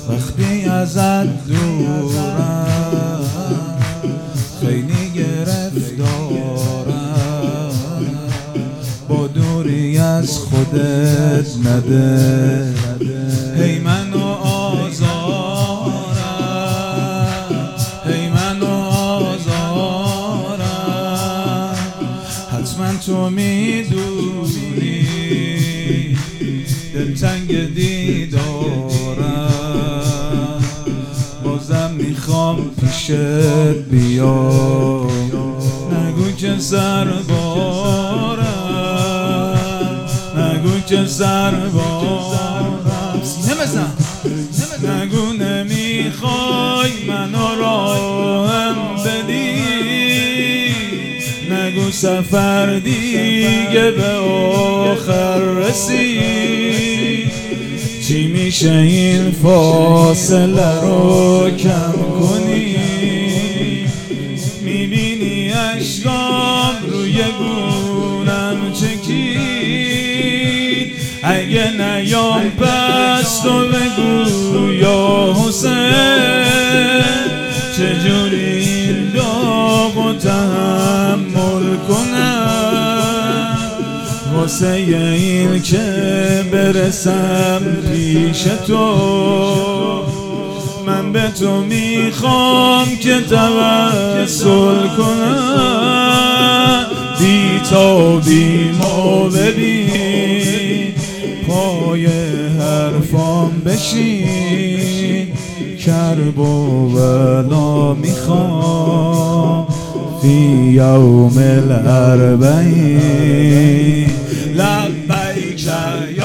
وقتی ازت دورم خیلی گرفتارم، با دوری از خودت نده هی منو آزارم، هی منو آزارم. حتما تو میدونی دلتنگ دیدارم، بازم میخوام پیشت بیام. نگو که سر بارم، نگو که سر بارم، سینه بزن. نگو نمیخوای منو راهم بدی، نگو سفر دیگه به آخر رسید. چی میشه این فاصله رو کم کنی؟ میبینی اشکام روی گونم چکید. اگه نیام پس تو بگو یا حسین، چجوری این داغو تحمل کنم واسه این که برسم پیش تو. من به تو میخوام که توسل کنم، بی‌تابیمو ببین پای حرفام بشین. کرب و بلا میخوام فی یوم الاربعین. لبیک